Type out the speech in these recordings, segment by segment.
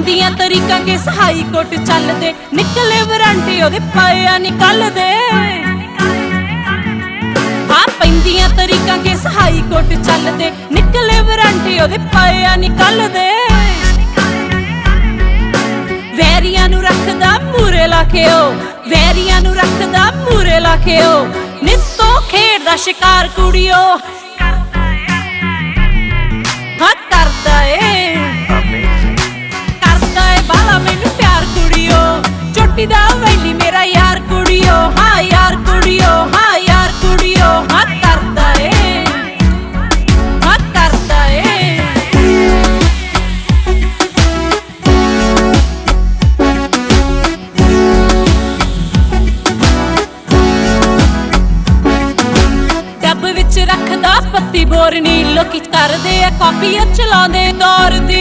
ਪੈਂਦੀਆਂ ਤਰੀਕਾਂ ਕੇ ਸਹਾਈ ਕੋਟ ਚੱਲਦੇ ਨਿਕਲੇ ਵਾਰੰਟੀ ਉਹਦੇ ਪਾਇਆ ਨਿਕਲਦੇ ਹਾਂ ਪੈਂਦੀਆਂ ਤਰੀਕਾਂ ਕੇ ਸਹਾਈ ਕੋਟ ਚੱਲਦੇ ਨਿਕਲੇ ਵਾਰੰਟੀ ਉਹਦੇ ਪਾਇਆ ਨਿਕਲਦੇ ਵੈਰੀਆਂ ਨੂੰ ਰੱਖਦਾ ਮੂਰੇ ਲਾ ਕੇ ਉਹ ਵੈਰੀਆਂ ਨੂੰ ਰੱਖਦਾ ਮੂਰੇ ਲਾ ਕੇ ਉਹ ਨਿੱਤੋਂ ਖੇਡਦਾ ਸ਼ਿਕਾਰ ਕੁੜੀਓ ਹਾਂ ਕਰਦਾ ਏ ਬਾਲਾ ਮੈਨੂੰ ਪਿਆਰ ਕੁੜੀਓ ਚੋਟੀ ਦਾ ਵੈਲੀ ਮੇਰਾ ਯਾਰ ਕੁੜੀਓ ਹਾਂ ਯਾਰ ਕੁੜੀਓ ਹਾਂ ਯਾਰ ਕੁੜੀਓ ਹਾਂ ਕਰਦਾ ਏ ਹਾਂ ਕਰਦਾ ਏ ਡੱਬ ਵਿੱਚ ਰੱਖਦਾ ਪੱਤੀ ਬੋਰਨੀ ਲੋਕੀ ਕਰਦੇ ਆ ਕਾਪੀ ਚਲਾਉਂਦੇ ਦੌਰ ਦੀ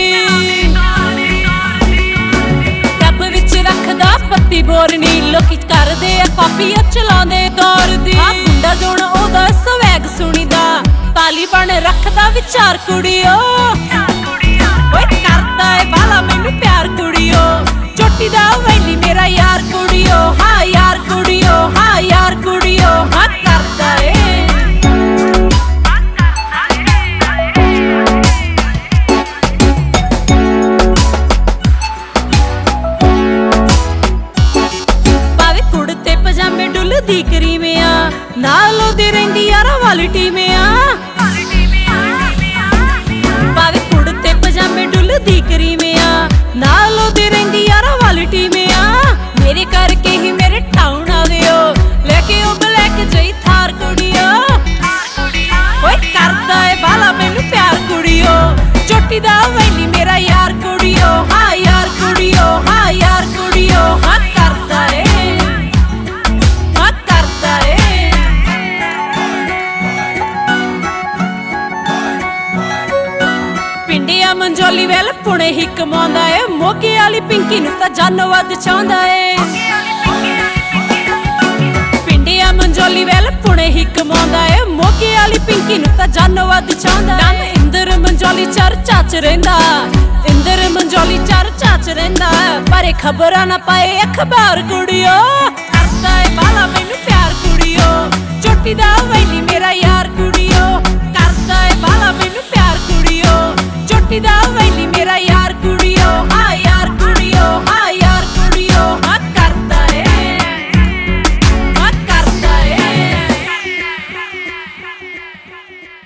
ਰੱਖਦਾ ਪੱਤੀ ਬੋਰਨੀ ਲੋਕੀ ਕਰਦੇ ਆ ਕਾਪੀ ਚਲਾਉਂਦੇ ਦੌਰ ਦੀ ਆ ਮੁੰਡਾ ਜੋਣ ਉਹਦਾ ਸਵੈਗ ਸੁਣੀਦਾ ਤਾਲੀ ਬਣ ਰੱਖਦਾ ਵਿਚਾਰ ਕੁੜੀਓ ਓਏ ਕਰਦਾ ਏ ਬਾਲਾ ਮੈਨੂੰ ਪਿਆਰ ਕੁੜੀਓ ਚੋਟੀ ਦਾ ਵੈਲੀ ਮੇਰਾ ਯਾਰ ਕੁੜੀਓ ਹਾਂ ਯਾਰ ਕੁੜੀਓ ਹਾਂ ਯਾਰ ਕੁੜੀਓ ਹਾਂ ਕਰਦਾ ਏ ਦੀ ਕਰੀਮਿਆ ਨਾਲ ਉਹਦੀ ਰਹਿੰਦੀ ਯਾਰਾਂ ਵਾਲੀ ਟੀਮਿਆ ਪਾਵੇ ਕੁੜਤੇ ਪਜਾਮੇ ਡੁੱਲਦੀ ਕਰੀਮਿਆ ਨਾਲ ਉਹਦੀ ਰਹਿੰਦੀ ਯਾਰਾਂ ਵਾਲੀ ਟੀਮਿਆ ਮੇਰੇ ਕਰਕੇ ਹੀ ਮੇਰੇ ਟਾਊਨ ਆਵਿਓ ਲੈ ਕੇ ਉਹ ਬਲੈਕ ਜਈ ਥਾਰ ਕੁੜੀਓ ਓਏ ਕਰਦਾ ਏ ਬਾਲਾ ਮੈਨੂੰ ਪਿਆਰ ਕੁੜੀਓ ਚੋਟੀ ਦਾ ਵੈਲੀ ਮੇਰਾ ਯਾਰ ਕੁੜੀਓ ਹਾਂ ਯਾਰ ਕੁੜੀਓ ਹਾਂ ਯਾਰ ਕੁੜੀਓ ਹਾਂ ਕਰਦਾ ਏ ਪਿੰਡਿਆ ਮੰਜੋਲੀ ਵੇਲ ਪੁਣੇ ਹੀ ਕਮਾਉਂਦਾ ਏ ਮੋਗੇ ਵਾਲੀ ਪਿੰਕੀ ਨੂੰ ਤਾਂ ਜਾਨੋਂ ਵੱਧ ਚਾਹੁੰਦਾ ਏ ਪਿੰਡਿਆ ਮੰਜੋਲੀ ਵੇਲ ਪੁਣੇ ਹੀ ਕਮਾਉਂਦਾ ਏ ਮੋਗੇ ਵਾਲੀ ਪਿੰਕੀ ਨੂੰ ਤਾਂ ਜਾਨੋਂ ਵੱਧ ਚਾਹੁੰਦਾ ਏ ਇੰਦਰ ਮੰਜੋਲੀ ਚਰਚਾ ਚ ਰਹਿੰਦਾ ਇੰਦਰ ਮੰਜੋਲੀ ਚਰਚਾ ਚ ਰਹਿੰਦਾ ਪਰ ਖਬਰਾਂ ਨਾ ਪਾਏ ਅਖਬਾਰ ਕੁੜੀਓ ਕਰਦਾ ਏ ਬਾਲਾ